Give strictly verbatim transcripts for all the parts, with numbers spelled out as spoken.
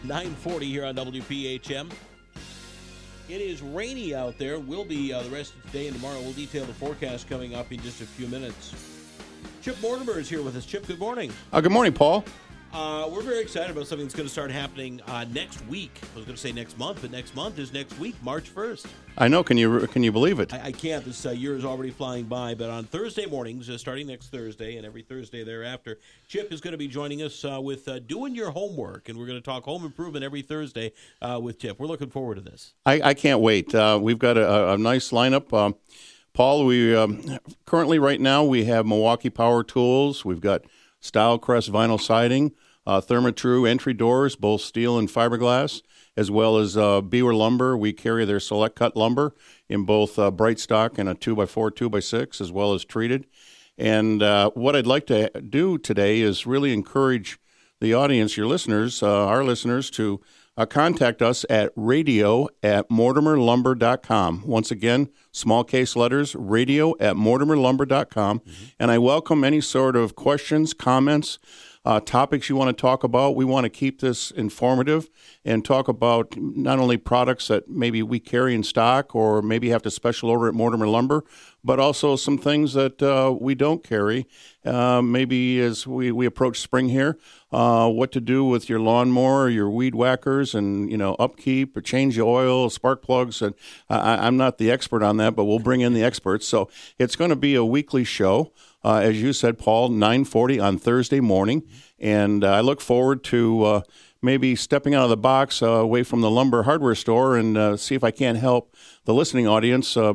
nine forty here on W P H M. It is rainy out there. Will be uh, the rest of today and tomorrow. We'll detail the forecast coming up in just a few minutes. Chip Mortimer is here with us. Chip, good morning. Uh, good morning, Paul. Uh, we're very excited about something that's going to start happening uh, next week. I was going to say next month, but next month is next week, March first. I know. Can you can you believe it? I, I can't. This uh, year is already flying by. But on Thursday mornings, uh, starting next Thursday and every Thursday thereafter, Chip is going to be joining us uh, with uh, Doing Your Homework. And we're going to talk home improvement every Thursday uh, with Chip. We're looking forward to this. I, I can't wait. Uh, we've got a, a nice lineup. Um, Paul, we um, currently right now we have Milwaukee Power Tools. We've got Stylecrest Vinyl Siding. Uh, Therma-Tru entry doors, both steel and fiberglass, as well as uh, Beaver Lumber. We carry their Select Cut lumber in both uh, bright stock and a two by four, two by six, as well as treated. And uh, what I'd like to do today is really encourage the audience, your listeners, uh, our listeners, to uh, contact us at radio at mortimer lumber dot com. Once again, small case letters, radio at mortimer lumber dot com. Mm-hmm. And I welcome any sort of questions, comments, Uh, topics you want to talk about. We want to keep this informative and talk about not only products that maybe we carry in stock or maybe have to special order at Mortimer Lumber, but also some things that uh, we don't carry. Uh, maybe as we, we approach spring here, uh, what to do with your lawnmower, your weed whackers, and you know upkeep, or change the oil, spark plugs. And I, I'm not the expert on that, but we'll bring in the experts. So it's going to be a weekly show. Uh, as you said, Paul, nine forty on Thursday morning, and uh, I look forward to uh, maybe stepping out of the box uh, away from the lumber hardware store and uh, see if I can't help the listening audience uh,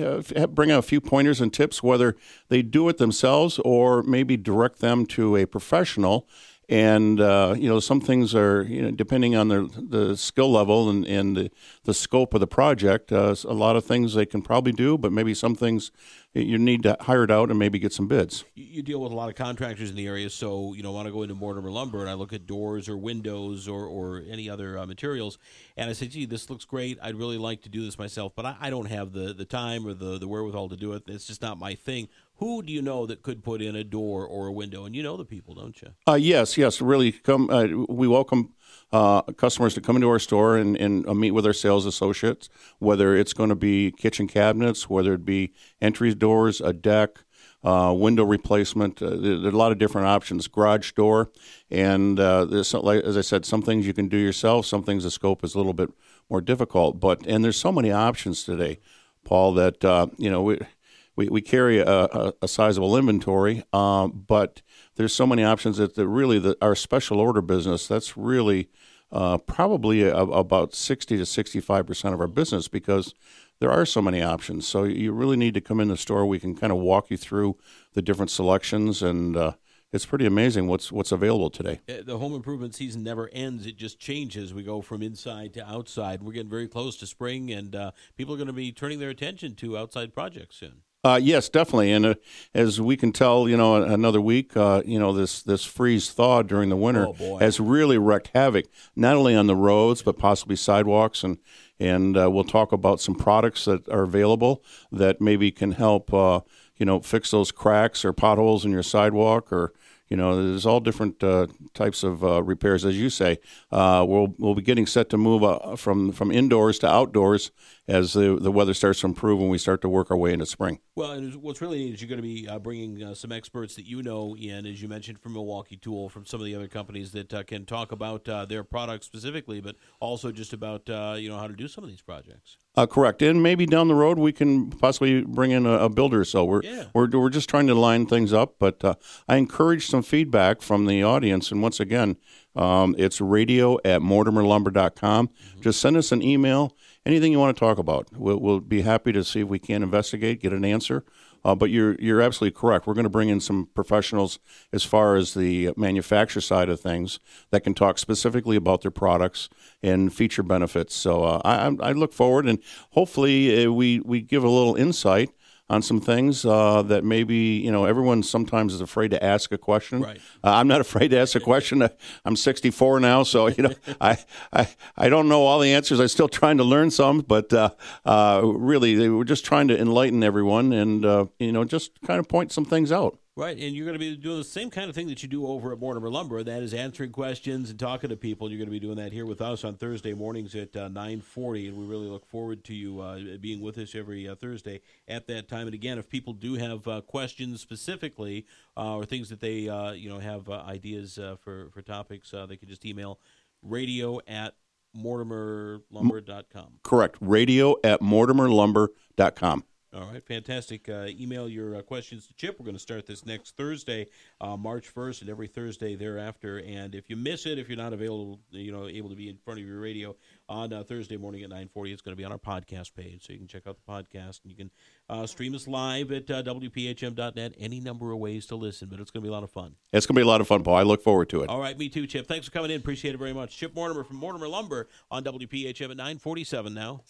bring out a few pointers and tips, whether they do it themselves or maybe direct them to a professional. And, uh, you know, some things are, you know, depending on the the skill level and, and the, the scope of the project, uh, a lot of things they can probably do, but maybe some things you need to hire it out and maybe get some bids. You deal with a lot of contractors in the area, so, you know, want to go into Mortimer Lumber, and I look at doors or windows or, or any other uh, materials, and I say, gee, this looks great. I'd really like to do this myself, but I, I don't have the, the time or the, the wherewithal to do it. It's just not my thing. Who do you know that could put in a door or a window? And you know the people, don't you? Uh, yes, yes. Really, come. Uh, we welcome uh, customers to come into our store and, and uh, meet with our sales associates, whether it's going to be kitchen cabinets, whether it be entry doors, a deck, uh, window replacement. Uh, there, there are a lot of different options, garage door. And uh, there's, like, as I said, some things you can do yourself, some things the scope is a little bit more difficult. But And there's so many options today, Paul, that, uh, you know, we, We we carry a, a, a sizable inventory, um, but there's so many options that the, really the, our special order business, that's really uh, probably a, about sixty to sixty-five percent of our business because there are so many options. So you really need to come in the store. We can kind of walk you through the different selections, and uh, it's pretty amazing what's what's available today. The home improvement season never ends. It just changes. We go from inside to outside. We're getting very close to spring, and uh, people are going to be turning their attention to outside projects soon. Uh, yes, definitely. And uh, as we can tell, you know, another week, uh, you know, this, this freeze thaw during the winter oh, has really wreaked havoc, not only on the roads, but possibly sidewalks. And, and uh, we'll talk about some products that are available that maybe can help, uh, you know, fix those cracks or potholes in your sidewalk or, you know, there's all different uh, types of uh, repairs, as you say. Uh, we'll we'll be getting set to move uh, from from indoors to outdoors as the the weather starts to improve and we start to work our way into spring. Well, and what's really neat is you're going to be uh, bringing uh, some experts that you know in, as you mentioned, from Milwaukee Tool, from some of the other companies that uh, can talk about uh, their products specifically, but also just about uh, you know how to do some of these projects. Uh, correct, and maybe down the road we can possibly bring in a, a builder. So we're yeah. we're we're just trying to line things up. But uh, I encourage some feedback from the audience, and once again, um, it's radio at mortimer lumber dot com. Mm-hmm. Just send us an email, anything you want to talk about. We'll, we'll be happy to see if we can investigate, get an answer. Uh, but you're you're absolutely correct. We're going to bring in some professionals as far as the manufacturer side of things that can talk specifically about their products and feature benefits. So uh, I, I look forward, and hopefully uh, we, we give a little insight on some things uh, that maybe, you know, everyone sometimes is afraid to ask a question. Right. Uh, I'm not afraid to ask a question. I'm sixty-four now, so, you know, I, I I don't know all the answers. I'm still trying to learn some, but uh, uh, really, we're just trying to enlighten everyone and, uh, you know, just kind of point some things out. Right, and you're going to be doing the same kind of thing that you do over at Mortimer Lumber. That is answering questions and talking to people. You're going to be doing that here with us on Thursday mornings at uh, nine forty, and we really look forward to you uh, being with us every uh, Thursday at that time. And again, if people do have uh, questions specifically uh, or things that they uh, you know have uh, ideas uh, for, for topics, uh, they can just email radio at mortimer lumber dot com. Correct, radio at mortimer lumber dot com. All right, fantastic. Uh, email your uh, questions to Chip. We're going to start this next Thursday, uh, March first, and every Thursday thereafter. And if you miss it, if you're not available, you know, able to be in front of your radio on uh, Thursday morning at nine forty, it's going to be on our podcast page, so you can check out the podcast, and you can uh, stream us live at uh, W P H M dot net. Any number of ways to listen, but it's going to be a lot of fun. It's going to be a lot of fun, Paul. I look forward to it. All right, me too, Chip. Thanks for coming in. Appreciate it very much. Chip Mortimer from Mortimer Lumber on W P H M at nine forty-seven now.